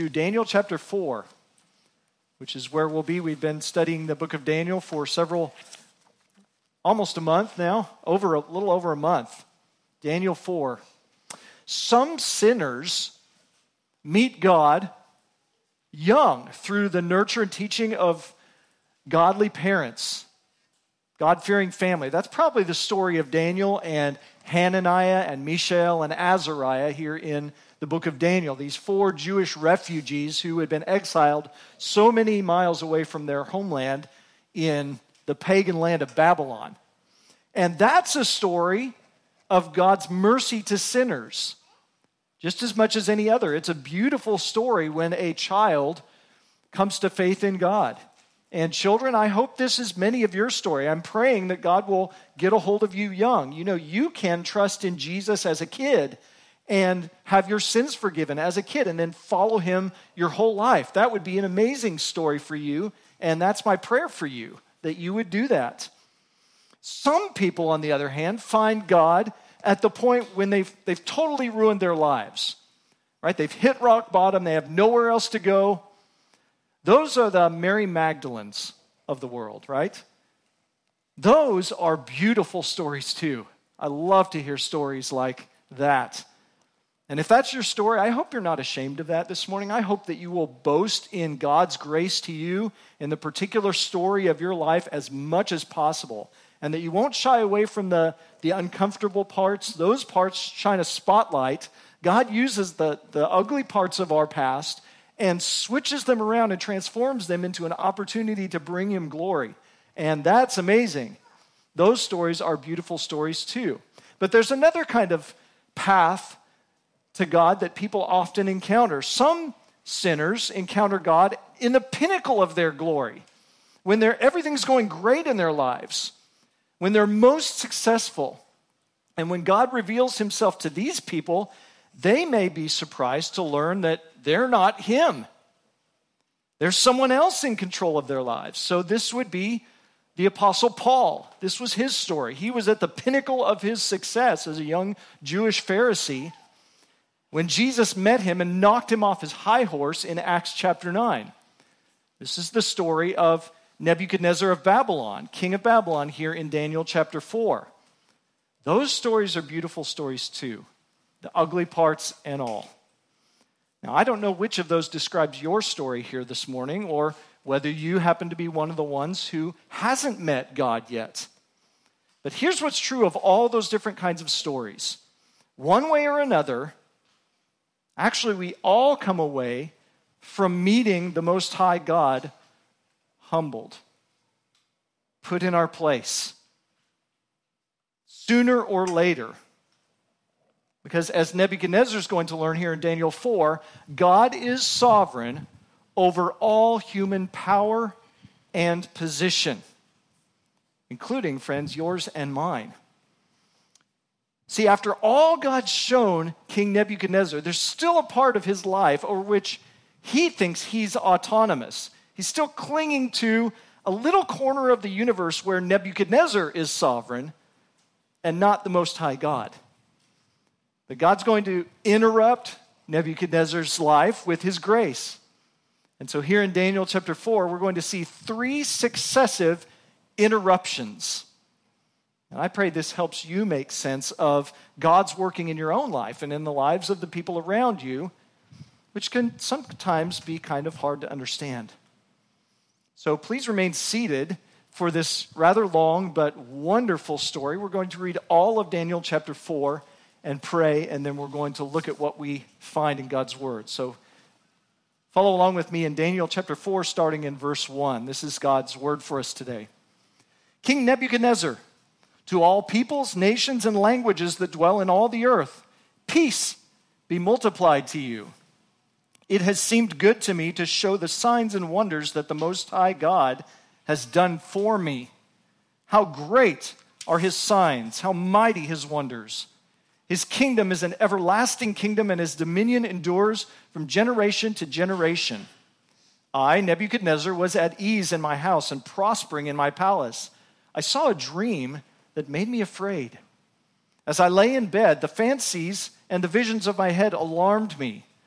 to Daniel chapter 4, which is where we'll be. We've been studying the book of Daniel for almost a month now, a little over a month. Daniel 4. Some sinners meet God young through the nurture and teaching of godly parents, God-fearing family. That's probably the story of Daniel and Hananiah and Mishael and Azariah here in the book of Daniel. These 4 Jewish refugees who had been exiled so many miles away from their homeland in the pagan land of Babylon. And that's a story of God's mercy to sinners, just as much as any other. It's a beautiful story when a child comes to faith in God. And children, I hope this is many of your story. I'm praying that God will get a hold of you young. You know, you can trust in Jesus as a kid and have your sins forgiven as a kid and then follow him your whole life. That would be an amazing story for you, and that's my prayer for you, that you would do that. Some people, on the other hand, find God at the point when they've totally ruined their lives, right? They've hit rock bottom. They have nowhere else to go. Those are the Mary Magdalens of the world, right? Those are beautiful stories too. I love to hear stories like that. And if that's your story, I hope you're not ashamed of that this morning. I hope that you will boast in God's grace to you in the particular story of your life as much as possible, and that you won't shy away from the uncomfortable parts. Those parts shine a spotlight. God uses the ugly parts of our past and switches them around and transforms them into an opportunity to bring him glory. And that's amazing. Those stories are beautiful stories too. But there's another kind of path to God that people often encounter. Some sinners encounter God in the pinnacle of their glory, when everything's going great in their lives, when they're most successful. And when God reveals himself to these people, they may be surprised to learn that they're not him. There's someone else in control of their lives. So this would be the Apostle Paul. This was his story. He was at the pinnacle of his success as a young Jewish Pharisee when Jesus met him and knocked him off his high horse in Acts chapter 9. This is the story of Nebuchadnezzar of Babylon, king of Babylon, here in Daniel chapter 4. Those stories are beautiful stories too, the ugly parts and all. Now, I don't know which of those describes your story here this morning, or whether you happen to be one of the ones who hasn't met God yet. But here's what's true of all those different kinds of stories. One way or another, actually, we all come away from meeting the Most High God humbled, put in our place, sooner or later. Because as Nebuchadnezzar is going to learn here in Daniel 4, God is sovereign over all human power and position, including, friends, yours and mine. See, after all God's shown King Nebuchadnezzar, there's still a part of his life over which he thinks he's autonomous. He's still clinging to a little corner of the universe where Nebuchadnezzar is sovereign and not the Most High God. But God's going to interrupt Nebuchadnezzar's life with his grace. And so here in Daniel chapter 4, we're going to see 3 successive interruptions. And I pray this helps you make sense of God's working in your own life and in the lives of the people around you, which can sometimes be kind of hard to understand. So please remain seated for this rather long but wonderful story. We're going to read all of Daniel chapter 4 and pray, and then we're going to look at what we find in God's word. So follow along with me in Daniel chapter 4, starting in verse 1. This is God's word for us today. King Nebuchadnezzar, to all peoples, nations, and languages that dwell in all the earth, peace be multiplied to you. It has seemed good to me to show the signs and wonders that the Most High God has done for me. How great are his signs, how mighty his wonders. His kingdom is an everlasting kingdom, and his dominion endures from generation to generation. I, Nebuchadnezzar, was at ease in my house and prospering in my palace. I saw a dream that made me afraid. As I lay in bed, the fancies and the visions of my head alarmed me.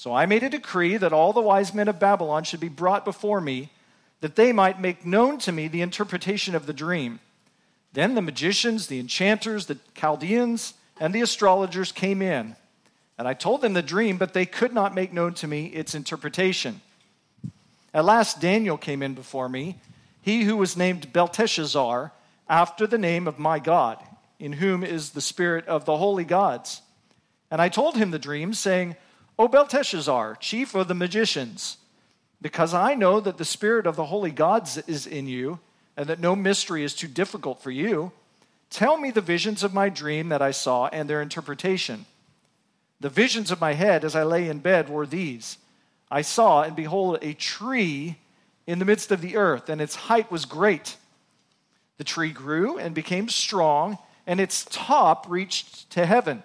So I made a decree that all the wise men of Babylon should be brought before me, that they might make known to me the interpretation of the dream. Then the magicians, the enchanters, the Chaldeans, and the astrologers came in. And I told them the dream, but they could not make known to me its interpretation. At last Daniel came in before me, he who was named Belteshazzar, after the name of my God, in whom is the spirit of the holy gods. And I told him the dream, saying, O Belteshazzar, chief of the magicians, because I know that the spirit of the holy gods is in you, and that no mystery is too difficult for you, tell me the visions of my dream that I saw and their interpretation. The visions of my head as I lay in bed were these. I saw, and behold, a tree in the midst of the earth, and its height was great. The tree grew and became strong, and its top reached to heaven.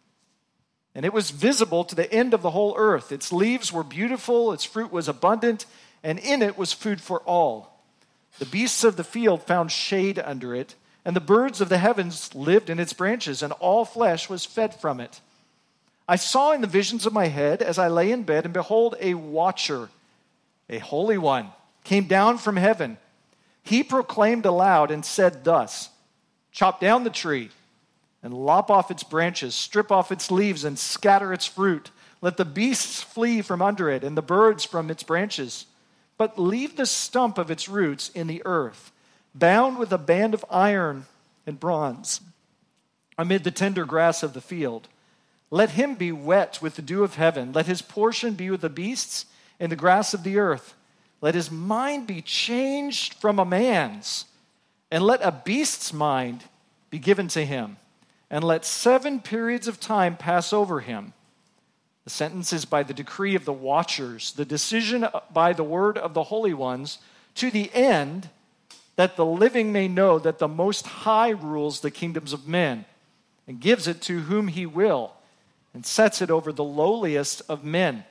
And it was visible to the end of the whole earth. Its leaves were beautiful, its fruit was abundant, and in it was food for all. The beasts of the field found shade under it, and the birds of the heavens lived in its branches, and all flesh was fed from it. I saw in the visions of my head as I lay in bed, and behold, a watcher, a holy one, came down from heaven. He proclaimed aloud and said thus, chop down the tree, and lop off its branches, strip off its leaves, and scatter its fruit. Let the beasts flee from under it, and the birds from its branches. But leave the stump of its roots in the earth, bound with a band of iron and bronze, amid the tender grass of the field. Let him be wet with the dew of heaven. Let his portion be with the beasts and the grass of the earth. Let his mind be changed from a man's, and let a beast's mind be given to him. And let 7 periods of time pass over him. The sentence is by the decree of the watchers, the decision by the word of the holy ones, to the end that the living may know that the Most High rules the kingdoms of men, and gives it to whom he will, and sets it over the lowliest of men.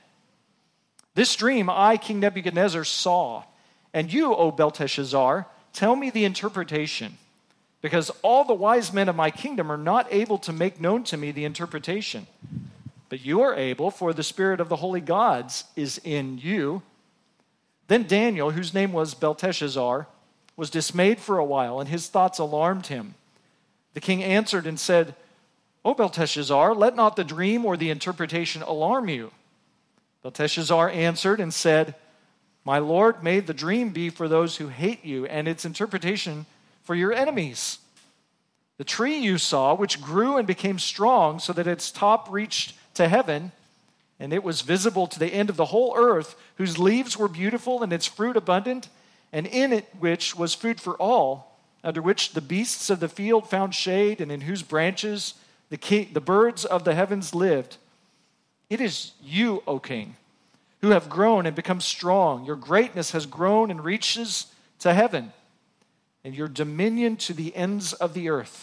This dream I, King Nebuchadnezzar, saw, and you, O Belteshazzar, tell me the interpretation. Because all the wise men of my kingdom are not able to make known to me the interpretation. But you are able, for the spirit of the holy gods is in you. Then Daniel, whose name was Belteshazzar, was dismayed for a while, and his thoughts alarmed him. The king answered and said, O Belteshazzar, let not the dream or the interpretation alarm you. Belteshazzar answered and said, My Lord, may the dream be for those who hate you, and its interpretation for your enemies. The tree you saw, which grew and became strong so that its top reached to heaven, and it was visible to the end of the whole earth, whose leaves were beautiful and its fruit abundant, and in it which was food for all, under which the beasts of the field found shade, and in whose branches the birds of the heavens lived. It is you, O king, who have grown and become strong. Your greatness has grown and reaches to heaven, and your dominion to the ends of the earth.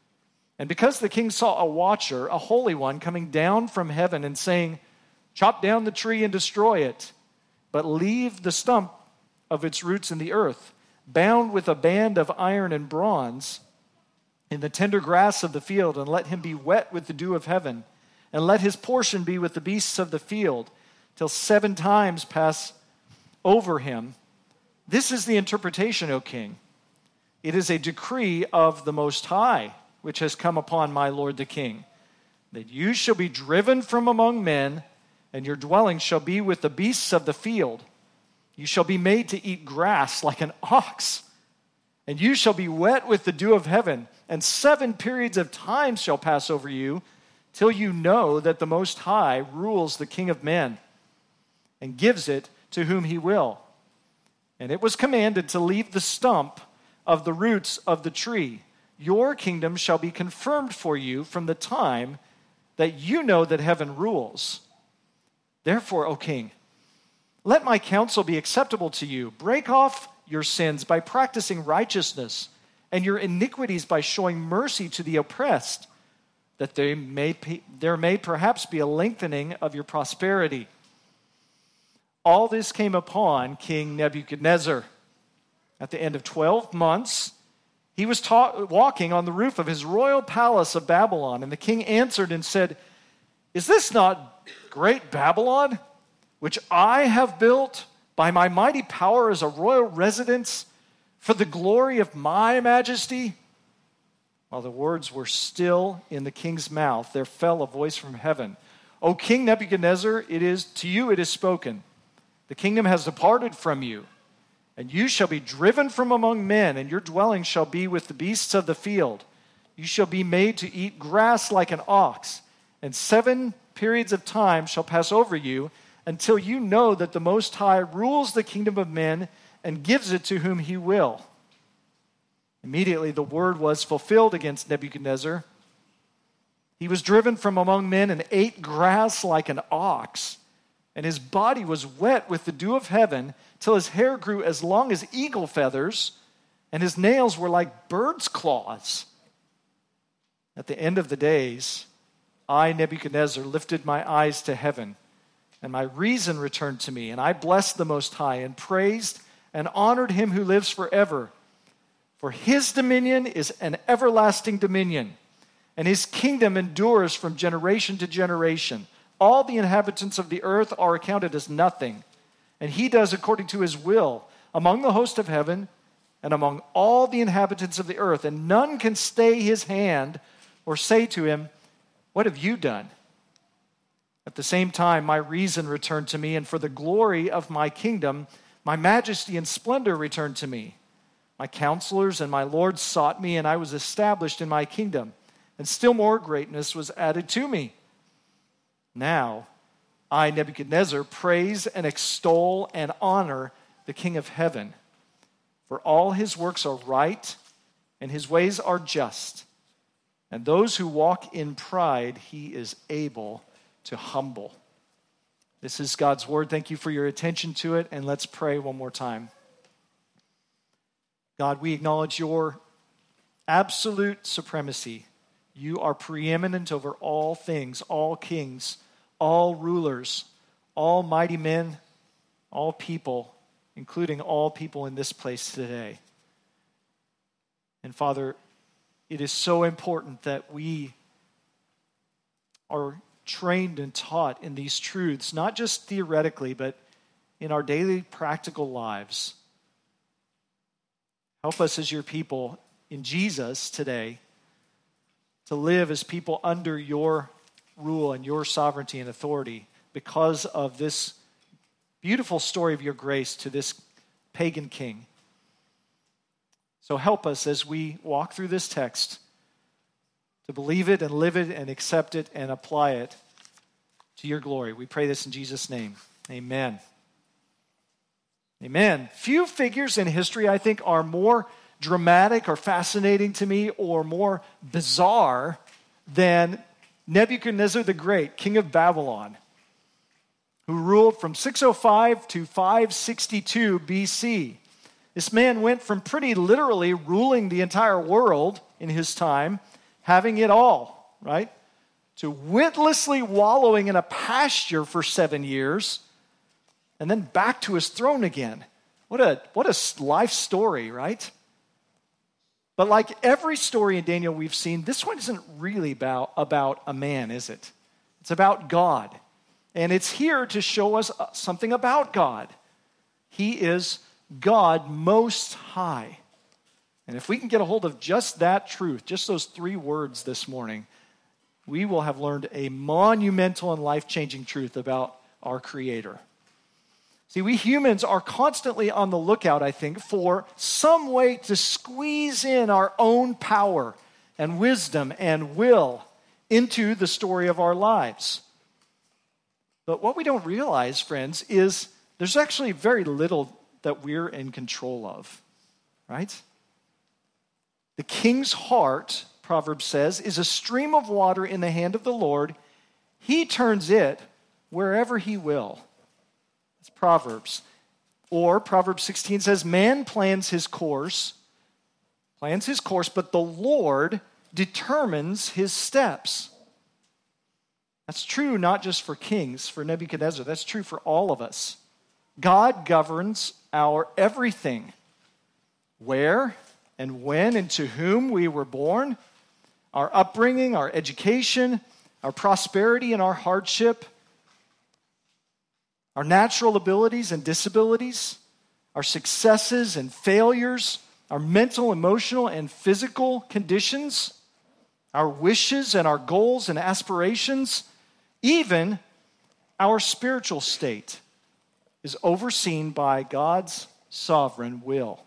And because the king saw a watcher, a holy one, coming down from heaven and saying, Chop down the tree and destroy it, but leave the stump of its roots in the earth, bound with a band of iron and bronze, in the tender grass of the field, and let him be wet with the dew of heaven, and let his portion be with the beasts of the field, till 7 times pass over him. This is the interpretation, O king. It is a decree of the Most High, which has come upon my lord the king, that you shall be driven from among men, and your dwelling shall be with the beasts of the field. You shall be made to eat grass like an ox, and you shall be wet with the dew of heaven, and 7 periods of time shall pass over you, till you know that the Most High rules the king of men, and gives it to whom he will. And it was commanded to leave the stump of the roots of the tree. Your kingdom shall be confirmed for you from the time that you know that heaven rules. Therefore, O king, let my counsel be acceptable to you. Break off your sins by practicing righteousness, and your iniquities by showing mercy to the oppressed, that there may perhaps be a lengthening of your prosperity. All this came upon King Nebuchadnezzar. At the end of 12 months, he was walking on the roof of his royal palace of Babylon, and the king answered and said, Is this not great Babylon, which I have built by my mighty power as a royal residence for the glory of my majesty?" While the words were still in the king's mouth, there fell a voice from heaven. "O King Nebuchadnezzar, to you it is spoken. The kingdom has departed from you, and you shall be driven from among men, and your dwelling shall be with the beasts of the field. You shall be made to eat grass like an ox, and 7 periods of time shall pass over you until you know that the Most High rules the kingdom of men and gives it to whom he will." Immediately the word was fulfilled against Nebuchadnezzar. He was driven from among men and ate grass like an ox, and his body was wet with the dew of heaven till his hair grew as long as eagle feathers, and his nails were like birds' claws. At the end of the days, I, Nebuchadnezzar, lifted my eyes to heaven, and my reason returned to me, and I blessed the Most High and praised and honored him who lives forever. For his dominion is an everlasting dominion, and his kingdom endures from generation to generation. All the inhabitants of the earth are accounted as nothing, and he does according to his will among the host of heaven and among all the inhabitants of the earth, and none can stay his hand or say to him, "What have you done?" At the same time, my reason returned to me, and for the glory of my kingdom, my majesty and splendor returned to me. My counselors and my lords sought me, and I was established in my kingdom, and still more greatness was added to me. Now, I, Nebuchadnezzar, praise and extol and honor the King of heaven, for all his works are right, and his ways are just, and those who walk in pride he is able to humble. This is God's word. Thank you for your attention to it, and let's pray one more time. God, we acknowledge your absolute supremacy. You are preeminent over all things, all kings, all rulers, all mighty men, all people, including all people in this place today. And Father, it is so important that we are trained and taught in these truths, not just theoretically, but in our daily practical lives. Help us as your people in Jesus today to live as people under your rule and your sovereignty and authority because of this beautiful story of your grace to this pagan king. So help us as we walk through this text to believe it and live it and accept it and apply it to your glory. We pray this in Jesus' name. Amen. Amen. Few figures in history, I think, are more dramatic or fascinating to me or more bizarre than Nebuchadnezzar the Great, king of Babylon, who ruled from 605 to 562 BC. This man went from pretty literally ruling the entire world in his time, having it all, right, to witlessly wallowing in a pasture for 7 years, and then back to his throne again. What a life story, right? But like every story in Daniel we've seen, this one isn't really about a man, is it? It's about God. And it's here to show us something about God. He is God Most High. And if we can get a hold of just that truth, just those 3 words this morning, we will have learned a monumental and life-changing truth about our Creator. See, we humans are constantly on the lookout, I think, for some way to squeeze in our own power and wisdom and will into the story of our lives. But what we don't realize, friends, is there's actually very little that we're in control of, right? The king's heart, Proverbs says, is a stream of water in the hand of the Lord. He turns it wherever he will. It's Proverbs. Or Proverbs 16 says, man plans his course, but the Lord determines his steps. That's true not just for kings, for Nebuchadnezzar. That's true for all of us. God governs our everything. Where and when and to whom we were born, our upbringing, our education, our prosperity and our hardship, our natural abilities and disabilities, our successes and failures, our mental, emotional, and physical conditions, our wishes and our goals and aspirations, even our spiritual state is overseen by God's sovereign will.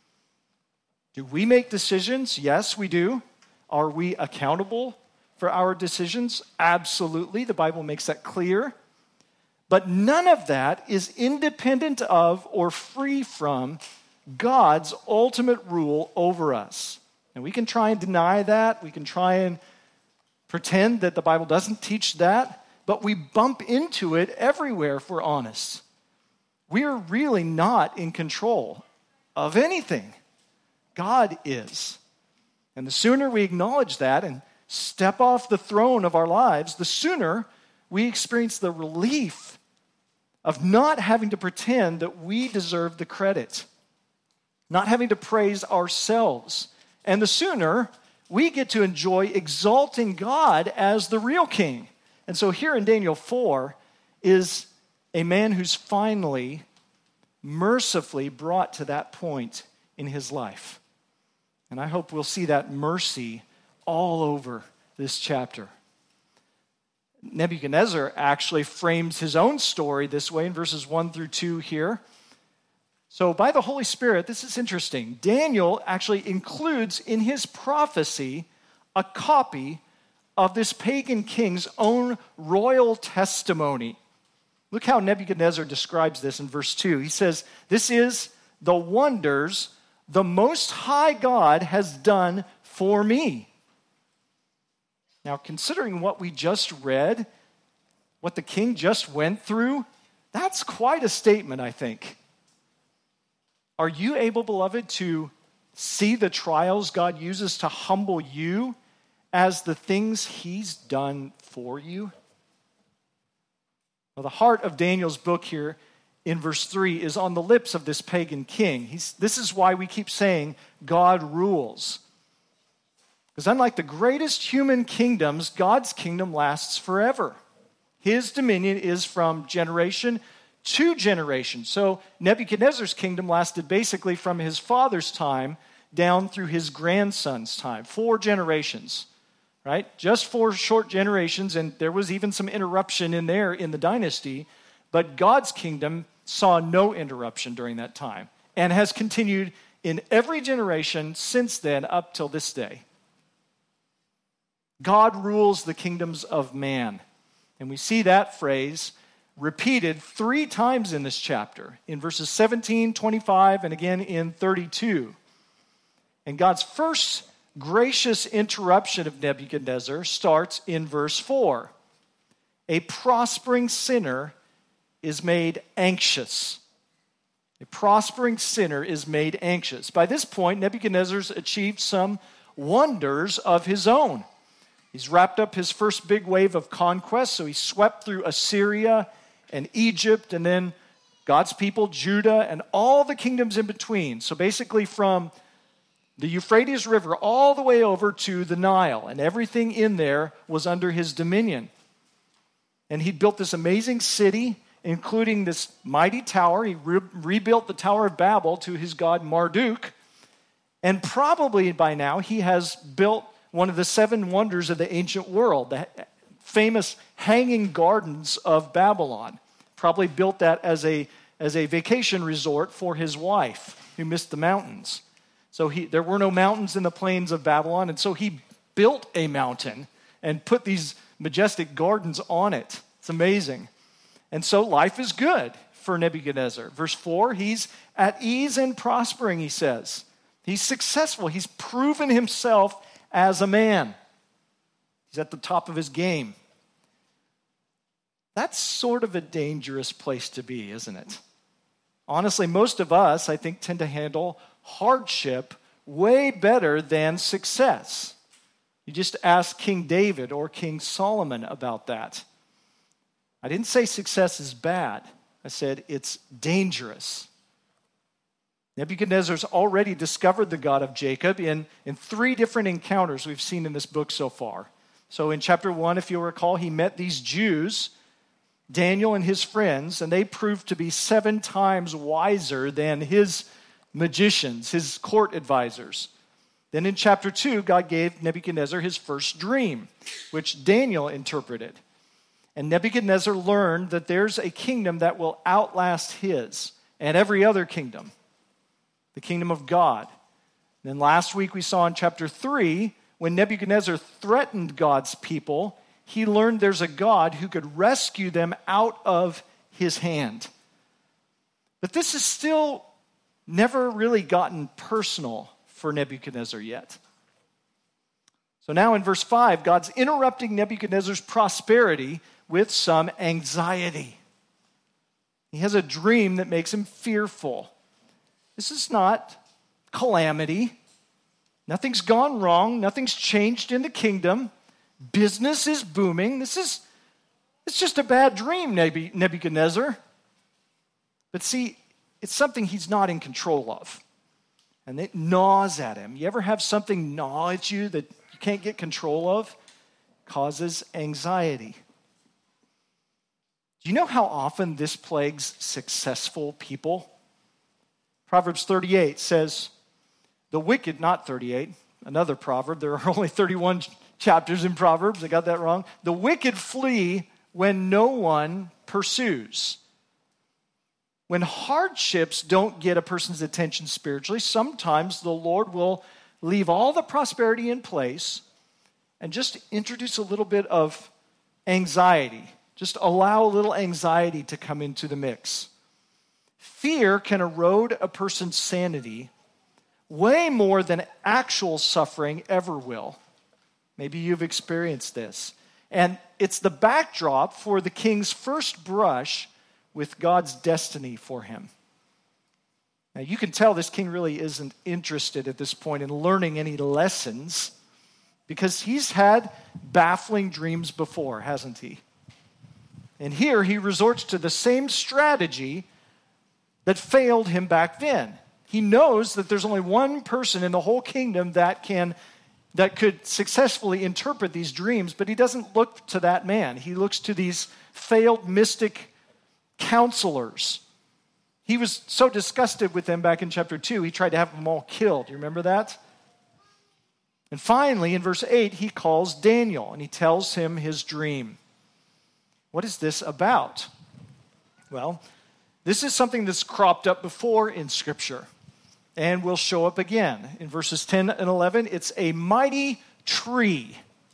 Do we make decisions? Yes, we do. Are we accountable for our decisions? Absolutely. The Bible makes that clear. But none of that is independent of or free from God's ultimate rule over us. And we can try and deny that. We can try and pretend that the Bible doesn't teach that. But we bump into it everywhere if we're honest. We're really not in control of anything. God is. And the sooner we acknowledge that and step off the throne of our lives, the sooner we experience the relief of not having to pretend that we deserve the credit, not having to praise ourselves. And the sooner we get to enjoy exalting God as the real king. And so here in Daniel 4 is a man who's finally, mercifully brought to that point in his life. And I hope we'll see that mercy all over this chapter. Nebuchadnezzar actually frames his own story this way in verses 1 through 2 here. So by the Holy Spirit, this is interesting. Daniel actually includes in his prophecy a copy of this pagan king's own royal testimony. Look how Nebuchadnezzar describes this in verse 2. He says, "This is the wonders the Most High God has done for me." Now, considering what we just read, what the king just went through, that's quite a statement, I think. Are you able, beloved, to see the trials God uses to humble you as the things he's done for you? Well, the heart of Daniel's book here in verse 3 is on the lips of this pagan king. This is why we keep saying God rules. Because unlike the greatest human kingdoms, God's kingdom lasts forever. His dominion is from generation to generation. So Nebuchadnezzar's kingdom lasted basically from his father's time down through his grandson's time. 4 generations, right? Just 4 short generations, and there was even some interruption in there in the dynasty. But God's kingdom saw no interruption during that time and has continued in every generation since then up till this day. God rules the kingdoms of man. And we see that phrase repeated 3 times in this chapter, in verses 17, 25, and again in 32. And God's first gracious interruption of Nebuchadnezzar starts in verse 4. A prospering sinner is made anxious. A prospering sinner is made anxious. By this point, Nebuchadnezzar's achieved some wonders of his own. He's wrapped up his first big wave of conquest, so he swept through Assyria and Egypt, and then God's people, Judah, and all the kingdoms in between. So basically from the Euphrates River all the way over to the Nile, and everything in there was under his dominion. And he built this amazing city, including this mighty tower. He rebuilt the Tower of Babel to his god Marduk. And probably by now he has built one of the 7 wonders of the ancient world, the famous Hanging Gardens of Babylon. Probably built that as a vacation resort for his wife who missed the mountains. So there were no mountains in the plains of Babylon, and so he built a mountain and put these majestic gardens on it. It's amazing. And so life is good for Nebuchadnezzar. Verse 4, he's at ease and prospering, he says. He's successful. He's proven himself as a man. He's at the top of his game. That's sort of a dangerous place to be, isn't it? Honestly, most of us, I think, tend to handle hardship way better than success. You just ask King David or King Solomon about that. I didn't say success is bad. I said it's dangerous. Nebuchadnezzar's already discovered the God of Jacob in 3 different encounters we've seen in this book so far. So in chapter 1, if you'll recall, he met these Jews Daniel and his friends, and they proved to be 7 times wiser than his magicians, his court advisors. Then in chapter 2, God gave Nebuchadnezzar his first dream, which Daniel interpreted. And Nebuchadnezzar learned that there's a kingdom that will outlast his and every other kingdom, the kingdom of God. Then last week we saw in chapter 3, when Nebuchadnezzar threatened God's people, he learned there's a God who could rescue them out of his hand. But this has still never really gotten personal for Nebuchadnezzar yet. So now in verse 5, God's interrupting Nebuchadnezzar's prosperity with some anxiety. He has a dream that makes him fearful. This is not calamity. Nothing's gone wrong. Nothing's changed in the kingdom. Business is booming. It's just a bad dream, Nebuchadnezzar. But see, it's something he's not in control of. And it gnaws at him. You ever have something gnaw at you that you can't get control of? Causes anxiety. Do you know how often this plagues successful people? Proverbs 38 says, the wicked, not 38, another proverb. There are only 31 chapters in Proverbs. I got that wrong. The wicked flee when no one pursues. When hardships don't get a person's attention spiritually, sometimes the Lord will leave all the prosperity in place and just introduce a little bit of anxiety. Just allow a little anxiety to come into the mix. Fear can erode a person's sanity way more than actual suffering ever will. Maybe you've experienced this. And it's the backdrop for the king's first brush with God's destiny for him. Now you can tell this king really isn't interested at this point in learning any lessons because he's had baffling dreams before, hasn't he? And here he resorts to the same strategy that failed him back then. He knows that there's only one person in the whole kingdom that could successfully interpret these dreams, but he doesn't look to that man. He looks to these failed mystic counselors. He was so disgusted with them back in chapter 2, he tried to have them all killed. You remember that? And finally, in verse 8, he calls Daniel and he tells him his dream. What is this about? Well, this is something that's cropped up before in Scripture and will show up again. In verses 10 and 11, it's a mighty tree.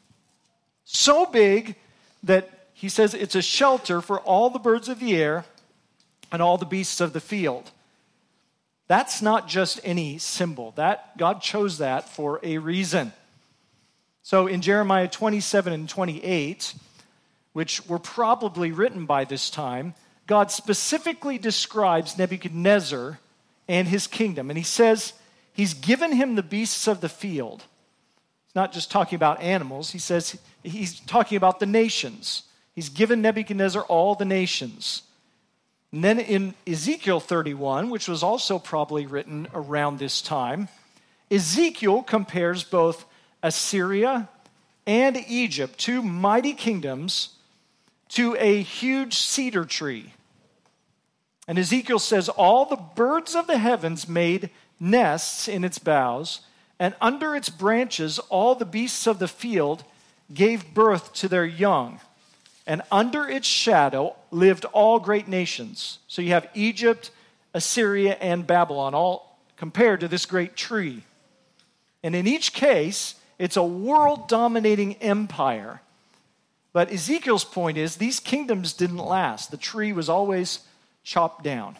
So big that he says it's a shelter for all the birds of the air and all the beasts of the field. That's not just any symbol. That God chose that for a reason. So in Jeremiah 27 and 28, which were probably written by this time, God specifically describes Nebuchadnezzar and his kingdom. And he says he's given him the beasts of the field. He's not just talking about animals. He says he's talking about the nations. He's given Nebuchadnezzar all the nations. And then in Ezekiel 31, which was also probably written around this time, Ezekiel compares both Assyria and Egypt, 2 mighty kingdoms, to a huge cedar tree. And Ezekiel says, all the birds of the heavens made nests in its boughs, and under its branches all the beasts of the field gave birth to their young. And under its shadow lived all great nations. So you have Egypt, Assyria, and Babylon, all compared to this great tree. And in each case, it's a world-dominating empire. But Ezekiel's point is these kingdoms didn't last. The tree was always chopped down.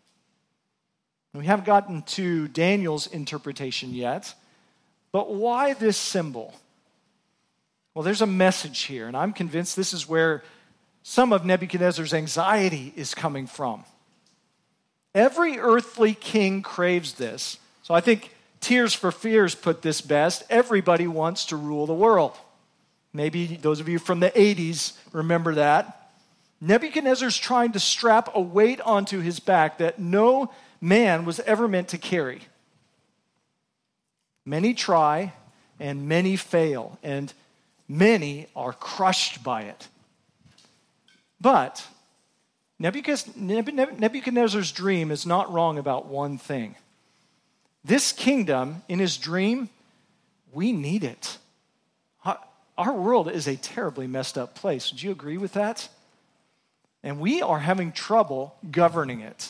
And we haven't gotten to Daniel's interpretation yet. But why this symbol? Well, there's a message here, and I'm convinced this is where some of Nebuchadnezzar's anxiety is coming from. Every earthly king craves this. So I think Tears for Fears put this best. Everybody wants to rule the world. Maybe those of you from the 80s remember that. Nebuchadnezzar's trying to strap a weight onto his back that no man was ever meant to carry. Many try and many fail, and many are crushed by it. But Nebuchadnezzar's dream is not wrong about one thing. This kingdom, in his dream, we need it. Our world is a terribly messed up place. Would you agree with that? And we are having trouble governing it.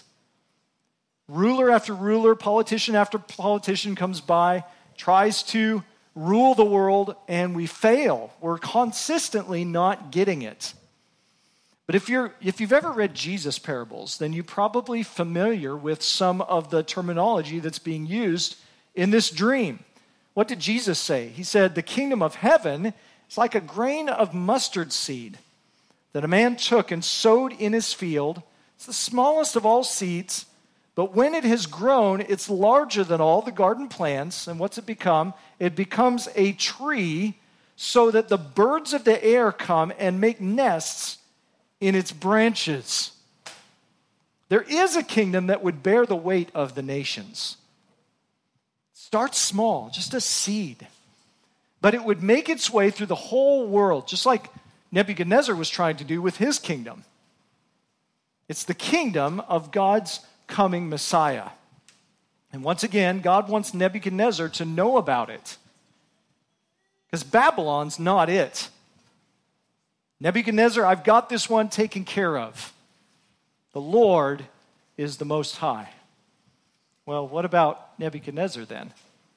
Ruler after ruler, politician after politician comes by, tries to rule the world, and we fail. We're consistently not getting it. But if you've ever read Jesus parables, then you're probably familiar with some of the terminology that's being used in this dream. What did Jesus say? He said, the kingdom of heaven is like a grain of mustard seed that a man took and sowed in his field. It's the smallest of all seeds, but when it has grown, it's larger than all the garden plants. And what's it become? It becomes a tree so that the birds of the air come and make nests in its branches. There is a kingdom that would bear the weight of the nations. Start small, just a seed. But it would make its way through the whole world, just like Nebuchadnezzar was trying to do with his kingdom. It's the kingdom of God's coming Messiah. And once again, God wants Nebuchadnezzar to know about it. Because Babylon's not it. Nebuchadnezzar, I've got this one taken care of. The Lord is the Most High. Well, what about Nebuchadnezzar then?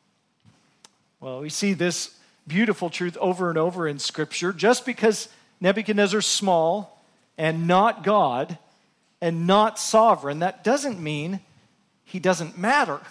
Well, we see this beautiful truth over and over in Scripture. Just because Nebuchadnezzar's small and not God and not sovereign, that doesn't mean he doesn't matter.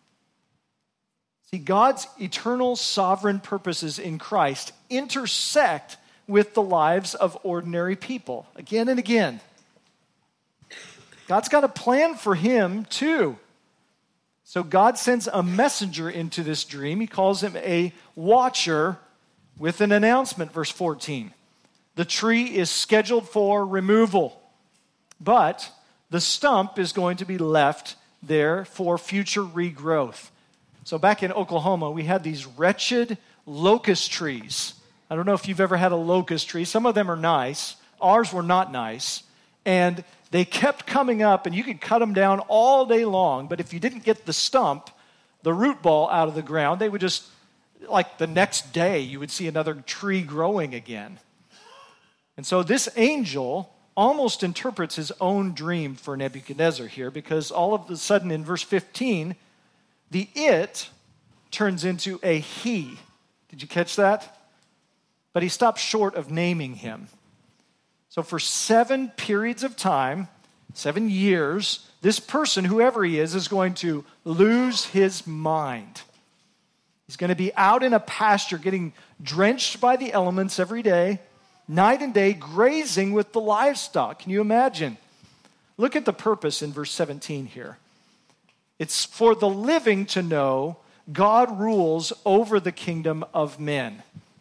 See, God's eternal sovereign purposes in Christ intersect with the lives of ordinary people again and again. God's got a plan for him too. So God sends a messenger into this dream. He calls him a watcher with an announcement, verse 14. The tree is scheduled for removal, but the stump is going to be left there for future regrowth. So back in Oklahoma, we had these wretched locust trees. I don't know if you've ever had a locust tree. Some of them are nice. Ours were not nice. And they kept coming up, and you could cut them down all day long. But if you didn't get the stump, the root ball out of the ground, they would just, like the next day, you would see another tree growing again. And so this angel almost interprets his own dream for Nebuchadnezzar here, because all of a sudden in verse 15, the it turns into a he. Did you catch that? But he stops short of naming him. So for 7 periods of time, 7 years, this person, whoever he is going to lose his mind. He's going to be out in a pasture getting drenched by the elements every day, night and day, grazing with the livestock. Can you imagine? Look at the purpose in verse 17 here. It's for the living to know God rules over the kingdom of men.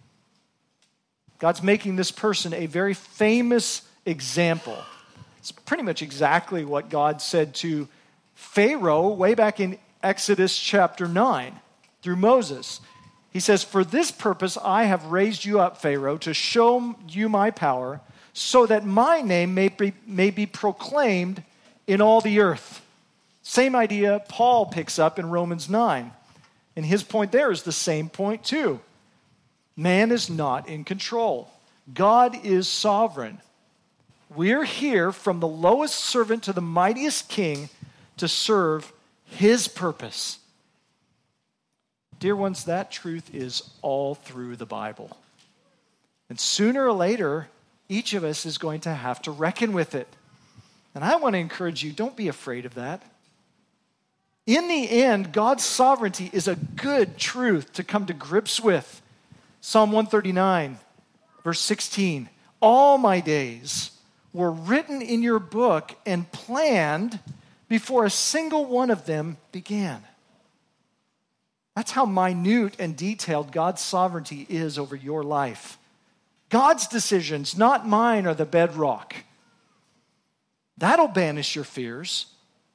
God's making this person a very famous example. It's pretty much exactly what God said to Pharaoh way back in Exodus chapter 9 through Moses. He says, for this purpose I have raised you up, Pharaoh, to show you my power, so that my name may be proclaimed in all the earth. Same idea Paul picks up in Romans 9. And his point there is the same point too. Man is not in control. God is sovereign. We're here from the lowest servant to the mightiest king to serve his purpose. Dear ones, that truth is all through the Bible. And sooner or later, each of us is going to have to reckon with it. And I want to encourage you, don't be afraid of that. In the end, God's sovereignty is a good truth to come to grips with. Psalm 139, verse 16. All my days were written in your book and planned before a single one of them began. That's how minute and detailed God's sovereignty is over your life. God's decisions, not mine, are the bedrock. That'll banish your fears.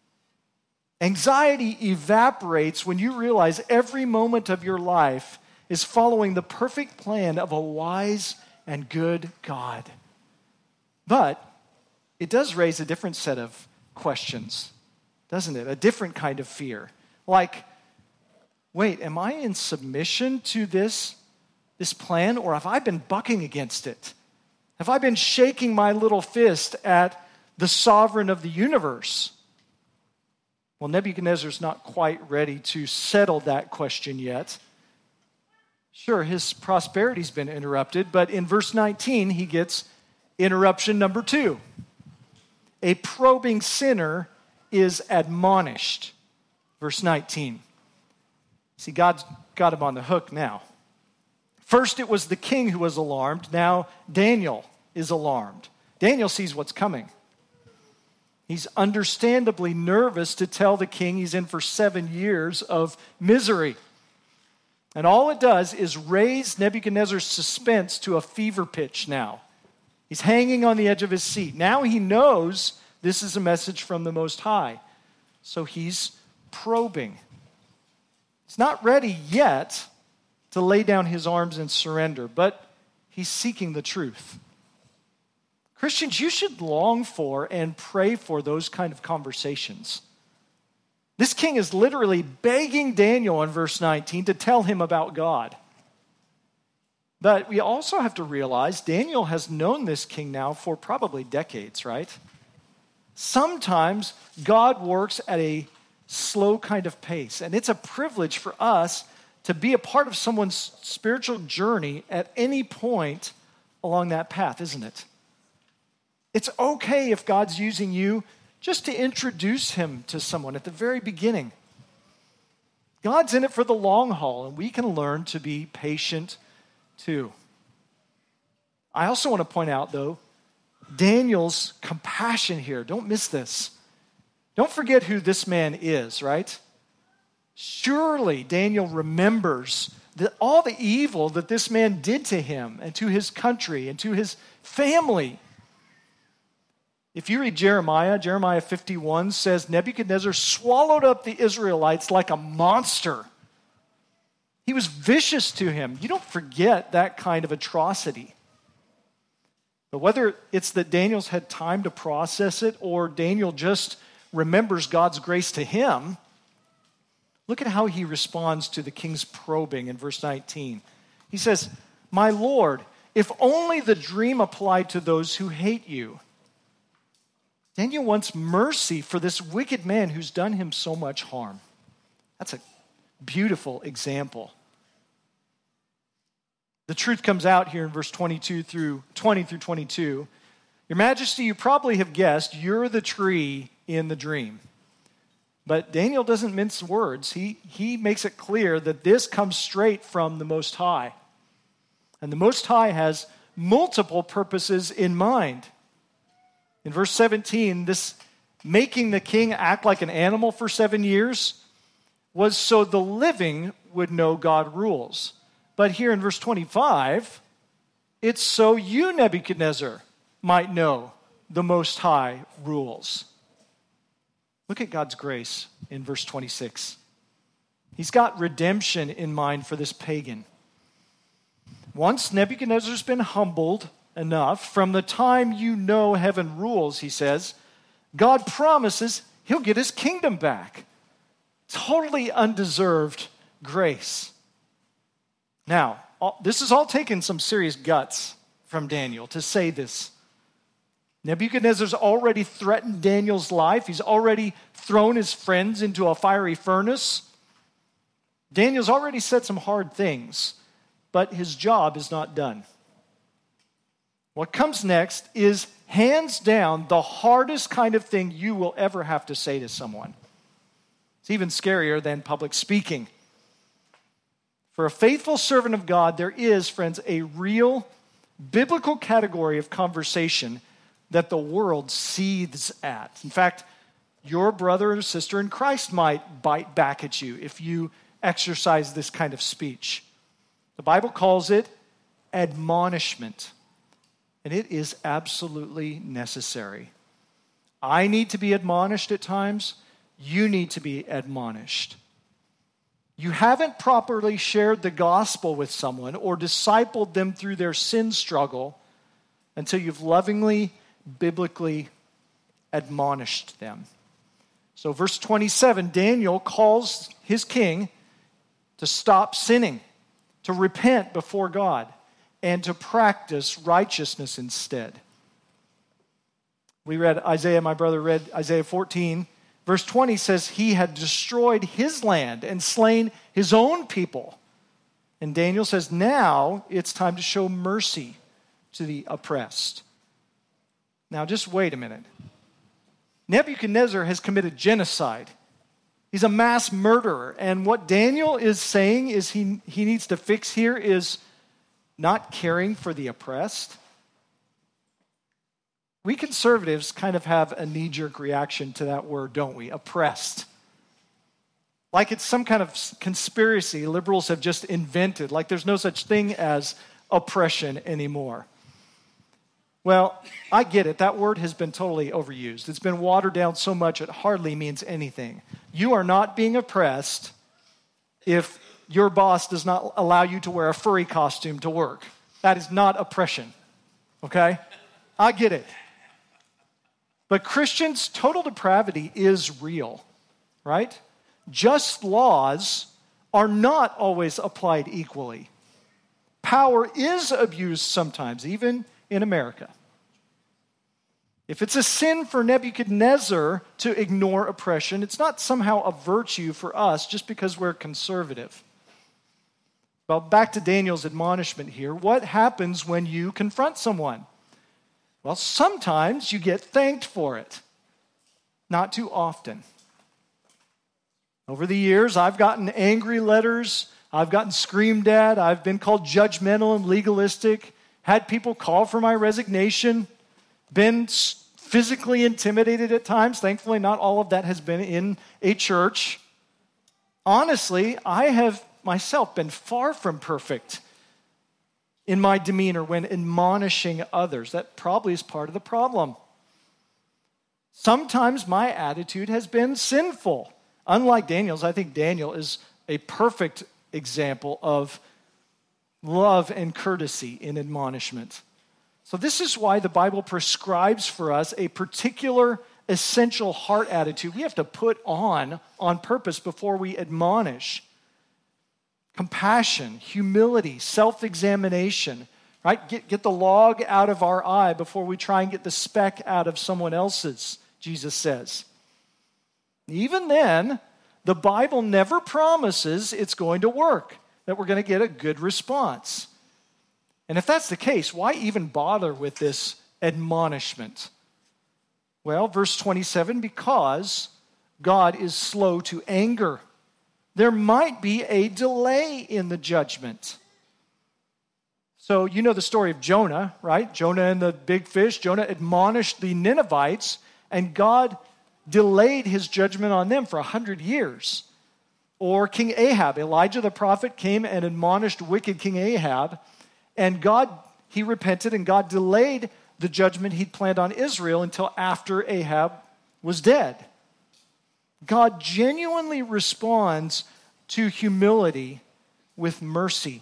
Anxiety evaporates when you realize every moment of your life is following the perfect plan of a wise and good God. But it does raise a different set of questions, doesn't it? A different kind of fear. Like, wait, am I in submission to this plan, or have I been bucking against it? Have I been shaking my little fist at the sovereign of the universe? Well, Nebuchadnezzar's not quite ready to settle that question yet. Sure, his prosperity's been interrupted, but in verse 19, he gets interruption number 2. A probing sinner is admonished. Verse 19. See, God's got him on the hook now. First, it was the king who was alarmed. Now, Daniel is alarmed. Daniel sees what's coming. He's understandably nervous to tell the king he's in for 7 years of misery. And all it does is raise Nebuchadnezzar's suspense to a fever pitch now. He's hanging on the edge of his seat. Now he knows this is a message from the Most High. So he's probing. He's not ready yet to lay down his arms and surrender, but he's seeking the truth. Christians, you should long for and pray for those kind of conversations. This king is literally begging Daniel in verse 19 to tell him about God. But we also have to realize Daniel has known this king now for probably decades, right? Sometimes God works at a slow kind of pace, and it's a privilege for us to be a part of someone's spiritual journey at any point along that path, isn't it? It's okay if God's using you just to introduce him to someone at the very beginning. God's in it for the long haul, and we can learn to be patient too. I also want to point out, though, Daniel's compassion here. Don't miss this. Don't forget who this man is, right? Surely Daniel remembers all the evil that this man did to him and to his country and to his family. If you read Jeremiah 51 says Nebuchadnezzar swallowed up the Israelites like a monster. He was vicious to him. You don't forget that kind of atrocity. But whether it's that Daniel's had time to process it or Daniel just remembers God's grace to him, look at how he responds to the king's probing in verse 19. He says, "My Lord, if only the dream applied to those who hate you." Daniel wants mercy for this wicked man who's done him so much harm. That's a beautiful example. The truth comes out here in verse 20 through 22. Your Majesty, you probably have guessed you're the tree in the dream. But Daniel doesn't mince words. He makes it clear that this comes straight from the Most High. And the Most High has multiple purposes in mind. In verse 17, this making the king act like an animal for 7 years was so the living would know God rules. But here in verse 25, it's so you, Nebuchadnezzar, might know the Most High rules. Look at God's grace in verse 26. He's got redemption in mind for this pagan. Once Nebuchadnezzar's been humbled enough, from the time you know heaven rules, he says, God promises he'll get his kingdom back. Totally undeserved grace. Now, this has all taken some serious guts from Daniel to say this. Nebuchadnezzar's already threatened Daniel's life. He's already thrown his friends into a fiery furnace. Daniel's already said some hard things, but his job is not done. What comes next is hands down the hardest kind of thing you will ever have to say to someone. It's even scarier than public speaking. For a faithful servant of God, there is, friends, a real biblical category of conversation that the world seethes at. In fact, your brother or sister in Christ might bite back at you if you exercise this kind of speech. The Bible calls it admonishment, and it is absolutely necessary. I need to be admonished at times. You need to be admonished. You haven't properly shared the gospel with someone or discipled them through their sin struggle until you've lovingly, biblically admonished them. So verse 27, Daniel calls his king to stop sinning, to repent before God, and to practice righteousness instead. My brother read Isaiah 14. Verse 20 says he had destroyed his land and slain his own people. And Daniel says now it's time to show mercy to the oppressed. Now just wait a minute. Nebuchadnezzar has committed genocide. He's a mass murderer. And what Daniel is saying is he needs to fix here is not caring for the oppressed. We conservatives kind of have a knee-jerk reaction to that word, don't we? Oppressed. Like it's some kind of conspiracy liberals have just invented, like there's no such thing as oppression anymore. Well, I get it. That word has been totally overused. It's been watered down so much it hardly means anything. You are not being oppressed if your boss does not allow you to wear a furry costume to work. That is not oppression, okay? I get it. But Christians' total depravity is real, right? Just laws are not always applied equally. Power is abused sometimes, even in America. If it's a sin for Nebuchadnezzar to ignore oppression, it's not somehow a virtue for us just because we're conservative. Well, back to Daniel's admonishment here. What happens when you confront someone? Well, sometimes you get thanked for it. Not too often. Over the years, I've gotten angry letters. I've gotten screamed at. I've been called judgmental and legalistic. Had people call for my resignation. Been physically intimidated at times. Thankfully, not all of that has been in a church. Honestly, I have myself been far from perfect in my demeanor when admonishing others. That probably is part of the problem. Sometimes my attitude has been sinful. Unlike Daniel's, I think Daniel is a perfect example of love and courtesy in admonishment. So this is why the Bible prescribes for us a particular essential heart attitude we have to put on purpose before we admonish. Compassion, humility, self-examination, right? Get the log out of our eye before we try and get the speck out of someone else's, Jesus says. Even then, the Bible never promises it's going to work, that we're going to get a good response. And if that's the case, why even bother with this admonishment? Well, verse 27, because God is slow to anger. There might be a delay in the judgment. So you know the story of Jonah, right? Jonah and the big fish. Jonah admonished the Ninevites, and God delayed his judgment on them for 100 years. Or King Ahab. Elijah the prophet came and admonished wicked King Ahab, and he repented, and God delayed the judgment he'd planned on Israel until after Ahab was dead. God genuinely responds to humility with mercy.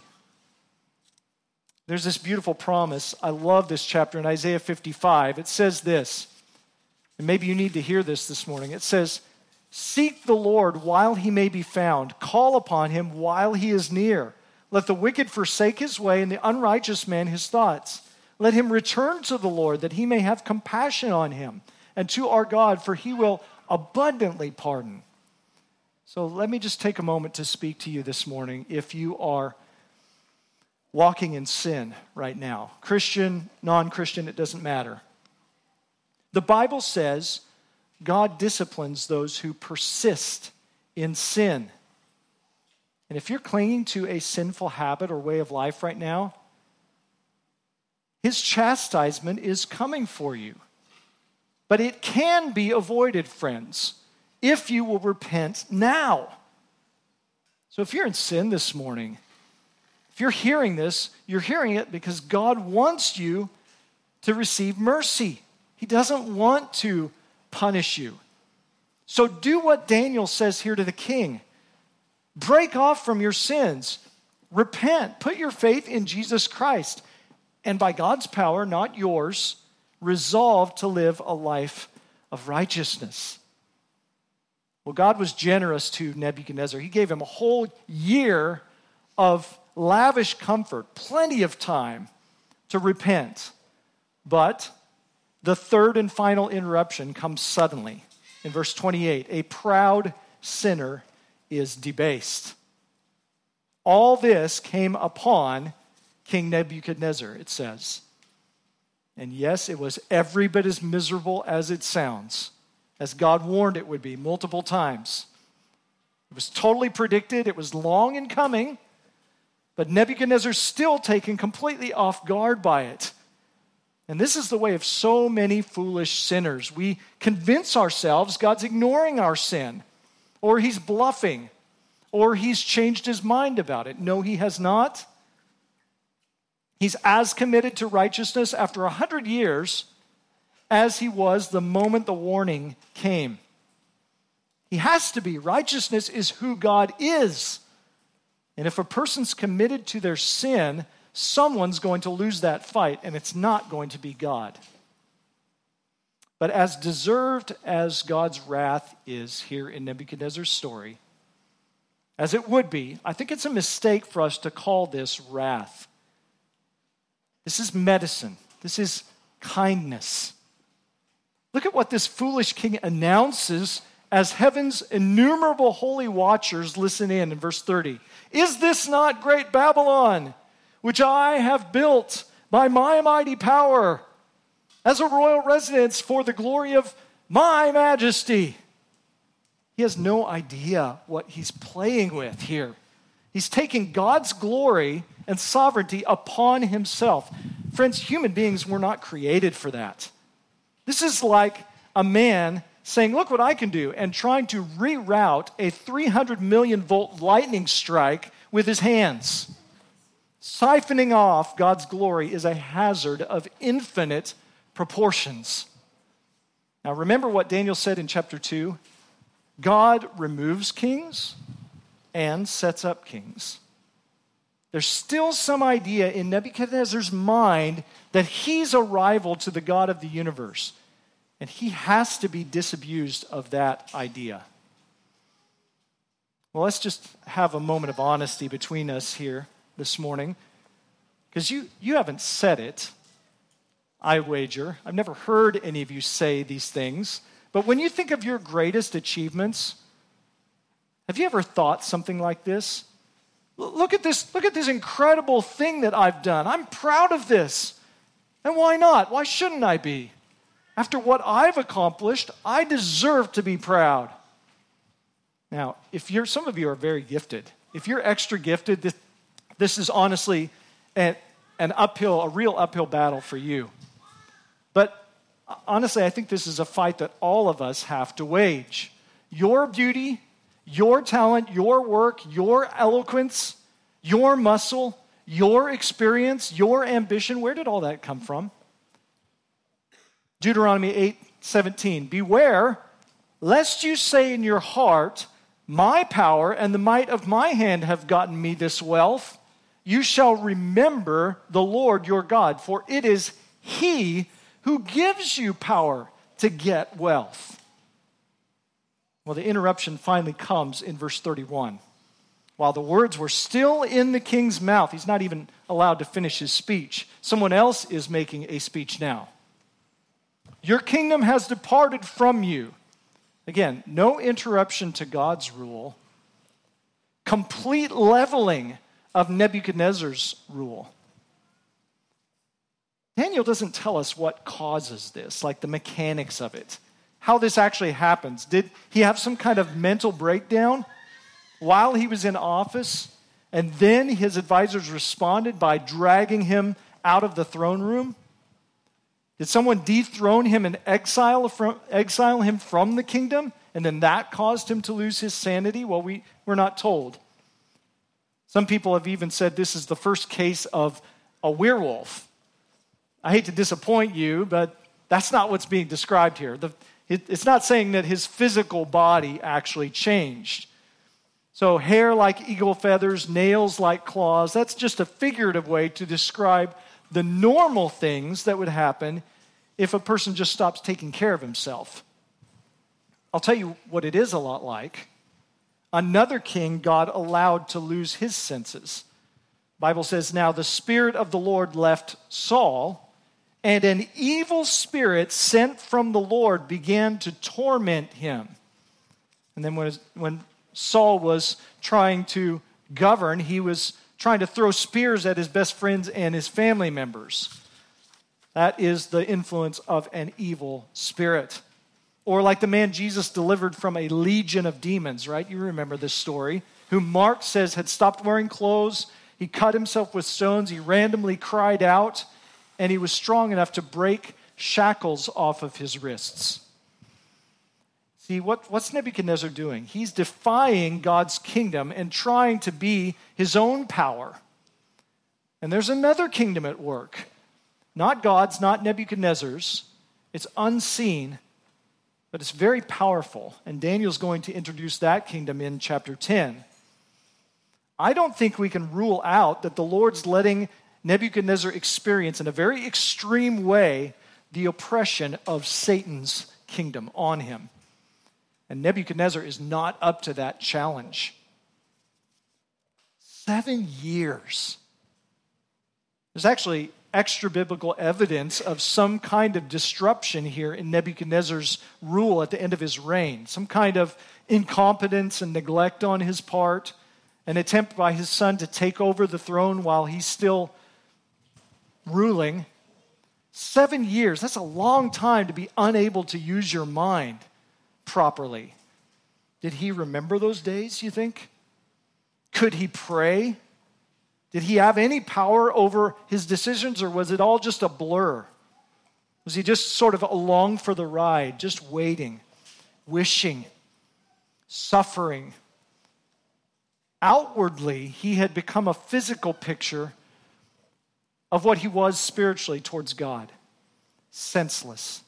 There's this beautiful promise. I love this chapter in Isaiah 55. It says this, and maybe you need to hear this morning. It says, "Seek the Lord while he may be found. Call upon him while he is near. Let the wicked forsake his way and the unrighteous man his thoughts. Let him return to the Lord that he may have compassion on him, and to our God, for he will abundantly pardon." So let me just take a moment to speak to you this morning if you are walking in sin right now. Christian, non-Christian, it doesn't matter. The Bible says God disciplines those who persist in sin. And if you're clinging to a sinful habit or way of life right now, his chastisement is coming for you. But it can be avoided, friends, if you will repent now. So if you're in sin this morning, if you're hearing this, you're hearing it because God wants you to receive mercy. He doesn't want to punish you. So do what Daniel says here to the king. Break off from your sins. Repent. Put your faith in Jesus Christ. And by God's power, not yours, resolve to live a life of righteousness. Well, God was generous to Nebuchadnezzar. He gave him a whole year of lavish comfort, plenty of time to repent. But the third and final interruption comes suddenly. In verse 28, a proud sinner is debased. All this came upon King Nebuchadnezzar, it says. And yes, it was every bit as miserable as it sounds, as God warned it would be multiple times. It was totally predicted. It was long in coming, but Nebuchadnezzar's still taken completely off guard by it. And this is the way of so many foolish sinners. We convince ourselves God's ignoring our sin, or he's bluffing, or he's changed his mind about it. No, he has not. He's as committed to righteousness after 100 years as he was the moment the warning came. He has to be. Righteousness is who God is. And if a person's committed to their sin, someone's going to lose that fight, and it's not going to be God. But as deserved as God's wrath is here in Nebuchadnezzar's story, as it would be, I think it's a mistake for us to call this wrath. This is medicine. This is kindness. Look at what this foolish king announces as heaven's innumerable holy watchers listen in verse 30. Is this not great Babylon, which I have built by my mighty power as a royal residence for the glory of my majesty? He has no idea what he's playing with here. He's taking God's glory and sovereignty upon himself. Friends, human beings were not created for that. This is like a man saying, look what I can do, and trying to reroute a 300 million volt lightning strike with his hands. Siphoning off God's glory is a hazard of infinite proportions. Now remember what Daniel said in chapter 2. God removes kings and sets up kings. There's still some idea in Nebuchadnezzar's mind that he's a rival to the God of the universe. And he has to be disabused of that idea. Well, let's just have a moment of honesty between us here this morning. Because you haven't said it, I wager. I've never heard any of you say these things. But when you think of your greatest achievements, have you ever thought something like this? Look at this incredible thing that I've done. I'm proud of this. And why not? Why shouldn't I be? After what I've accomplished, I deserve to be proud. Now, some of you are very gifted. If you're extra gifted, this is honestly a real uphill battle for you. But honestly, I think this is a fight that all of us have to wage. Your beauty, your talent, your work, your eloquence, your muscle, your experience, your ambition, where did all that come from? Deuteronomy 8:17, beware, lest you say in your heart, my power and the might of my hand have gotten me this wealth. You shall remember the Lord your God, for it is He who gives you power to get wealth. Well, the interruption finally comes in verse 31. While the words were still in the king's mouth, he's not even allowed to finish his speech. Someone else is making a speech now. Your kingdom has departed from you. Again, no interruption to God's rule. Complete leveling of Nebuchadnezzar's rule. Daniel doesn't tell us what causes this, like the mechanics of it, how this actually happens. Did he have some kind of mental breakdown while he was in office, and then his advisors responded by dragging him out of the throne room? Did someone dethrone him and exile him from the kingdom, and then that caused him to lose his sanity? Well, we're not told. Some people have even said this is the first case of a werewolf. I hate to disappoint you, but that's not what's being described here. It's not saying that his physical body actually changed. So hair like eagle feathers, nails like claws, that's just a figurative way to describe the normal things that would happen if a person just stops taking care of himself. I'll tell you what it is a lot like. Another king God allowed to lose his senses. The Bible says, now the Spirit of the Lord left Saul, and an evil spirit sent from the Lord began to torment him. And then when Saul was trying to govern, he was trying to throw spears at his best friends and his family members. That is the influence of an evil spirit. Or like the man Jesus delivered from a legion of demons, right? You remember this story. Who Mark says had stopped wearing clothes. He cut himself with stones. He randomly cried out. And he was strong enough to break shackles off of his wrists. See, what's Nebuchadnezzar doing? He's defying God's kingdom and trying to be his own power. And there's another kingdom at work. Not God's, not Nebuchadnezzar's. It's unseen, but it's very powerful. And Daniel's going to introduce that kingdom in chapter 10. I don't think we can rule out that the Lord's letting Nebuchadnezzar experience in a very extreme way the oppression of Satan's kingdom on him. And Nebuchadnezzar is not up to that challenge. 7 years. There's actually extra biblical evidence of some kind of disruption here in Nebuchadnezzar's rule at the end of his reign. Some kind of incompetence and neglect on his part. An attempt by his son to take over the throne while he's still ruling. 7 years, that's a long time to be unable to use your mind properly. Did he remember those days, you think? Could he pray? Did he have any power over his decisions, or was it all just a blur? Was he just sort of along for the ride, just waiting, wishing, suffering? Outwardly, he had become a physical picture of what he was spiritually towards God. Senseless.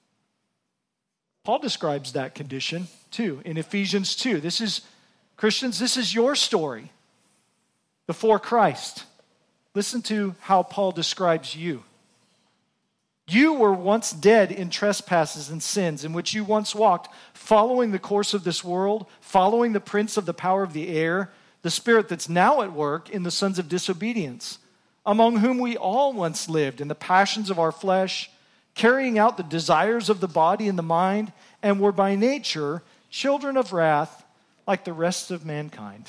Paul describes that condition too in Ephesians 2. Christians, this is your story before Christ. Listen to how Paul describes you. You were once dead in trespasses and sins in which you once walked, following the course of this world, following the prince of the power of the air, the spirit that's now at work in the sons of disobedience, among whom we all once lived in the passions of our flesh, carrying out the desires of the body and the mind, and were by nature children of wrath like the rest of mankind.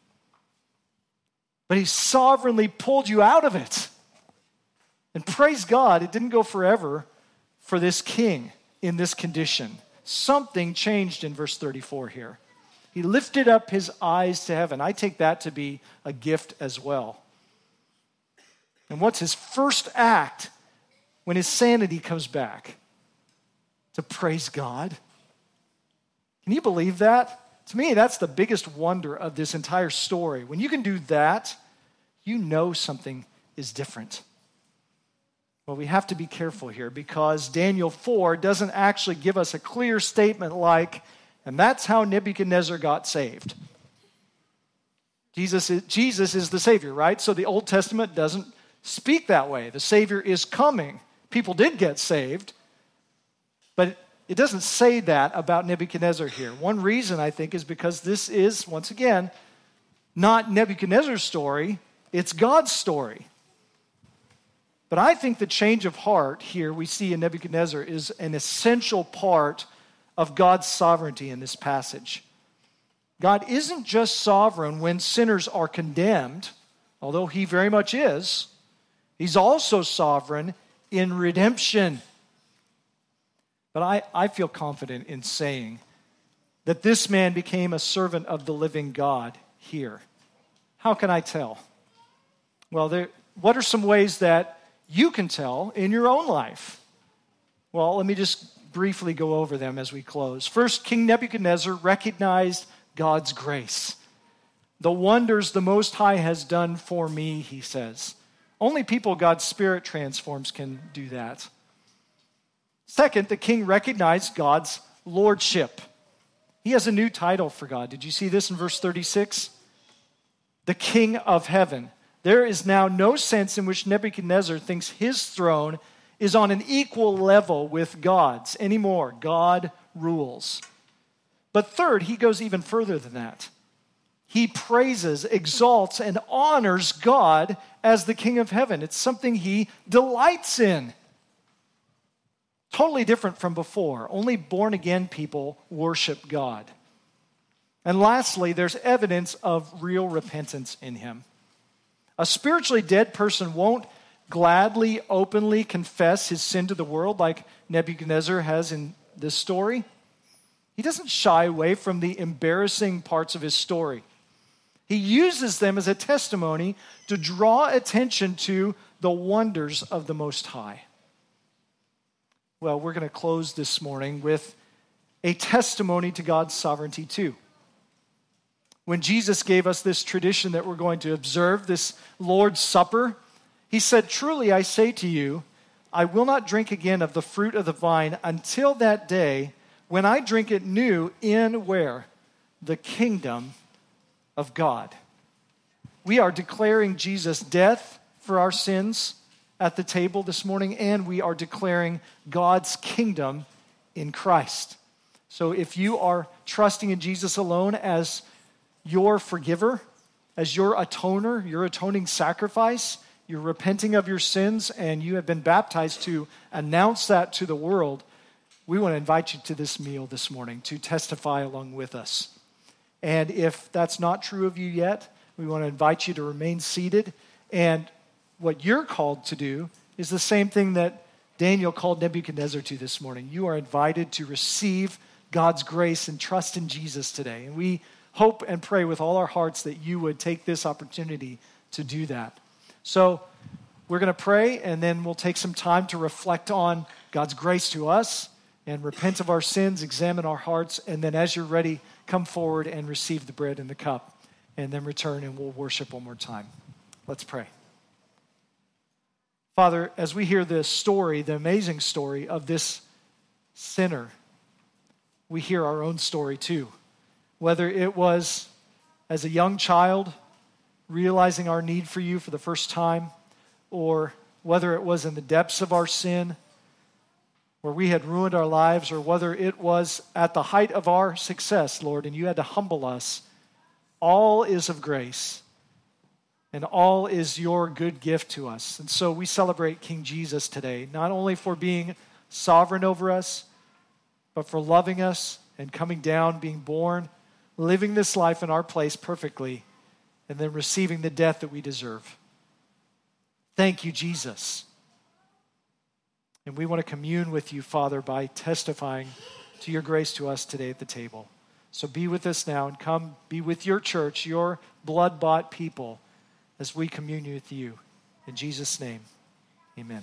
But he sovereignly pulled you out of it. And praise God, it didn't go forever for this king in this condition. Something changed in verse 34 here. He lifted up his eyes to heaven. I take that to be a gift as well. And what's his first act when his sanity comes back? To praise God. Can you believe that? To me, that's the biggest wonder of this entire story. When you can do that, you know something is different. Well, we have to be careful here because Daniel 4 doesn't actually give us a clear statement like, and that's how Nebuchadnezzar got saved. Jesus is the Savior, right? So the Old Testament doesn't speak that way. The Savior is coming. People did get saved, but it doesn't say that about Nebuchadnezzar here. One reason, I think, is because this is, once again, not Nebuchadnezzar's story, it's God's story. But I think the change of heart here we see in Nebuchadnezzar is an essential part of God's sovereignty in this passage. God isn't just sovereign when sinners are condemned, although he very much is. He's also sovereign in redemption. But I feel confident in saying that this man became a servant of the living God here. How can I tell? Well, what are some ways that you can tell in your own life? Well, let me just briefly go over them as we close. First, King Nebuchadnezzar recognized God's grace. The wonders the Most High has done for me, he says. Only people God's Spirit transforms can do that. Second, the king recognized God's lordship. He has a new title for God. Did you see this in verse 36? The King of Heaven. There is now no sense in which Nebuchadnezzar thinks his throne is on an equal level with God's anymore. God rules. But third, he goes even further than that. He praises, exalts, and honors God as the King of heaven. It's something he delights in. Totally different from before. Only born-again people worship God. And lastly, there's evidence of real repentance in him. A spiritually dead person won't gladly, openly confess his sin to the world like Nebuchadnezzar has in this story. He doesn't shy away from the embarrassing parts of his story. He uses them as a testimony to draw attention to the wonders of the Most High. Well, we're going to close this morning with a testimony to God's sovereignty too. When Jesus gave us this tradition that we're going to observe, this Lord's Supper, he said, "Truly I say to you, I will not drink again of the fruit of the vine until that day when I drink it new in" where? The kingdom of God. We are declaring Jesus' death for our sins at the table this morning, and we are declaring God's kingdom in Christ. So if you are trusting in Jesus alone as your forgiver, as your atoner, your atoning sacrifice, you're repenting of your sins, and you have been baptized to announce that to the world, we want to invite you to this meal this morning to testify along with us. And if that's not true of you yet, we want to invite you to remain seated. And what you're called to do is the same thing that Daniel called Nebuchadnezzar to this morning. You are invited to receive God's grace and trust in Jesus today. And we hope and pray with all our hearts that you would take this opportunity to do that. So we're going to pray, and then we'll take some time to reflect on God's grace to us and repent of our sins, examine our hearts, and then as you're ready, come forward and receive the bread and the cup, and then return and we'll worship one more time. Let's pray. Father, as we hear this story, the amazing story of this sinner, we hear our own story too. Whether it was as a young child, realizing our need for you for the first time, or whether it was in the depths of our sin, where we had ruined our lives, or whether it was at the height of our success, Lord, and you had to humble us, all is of grace, and all is your good gift to us. And so we celebrate King Jesus today, not only for being sovereign over us, but for loving us and coming down, being born, living this life in our place perfectly, and then receiving the death that we deserve. Thank you, Jesus. And we want to commune with you, Father, by testifying to your grace to us today at the table. So be with us now and come be with your church, your blood-bought people, as we commune with you. In Jesus' name, amen.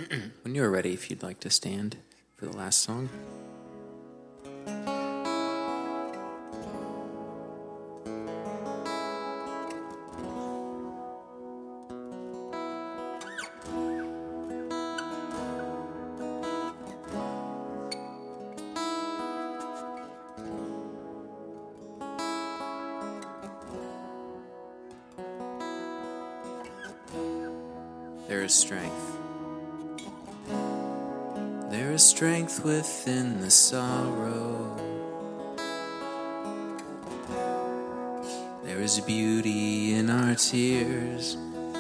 When you're ready, if you'd like to stand for the last song. There is strength. There is strength within the sorrow. There is beauty in our tears.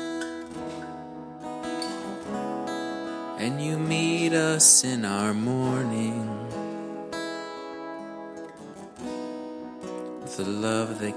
And you meet us in our mourning with a love that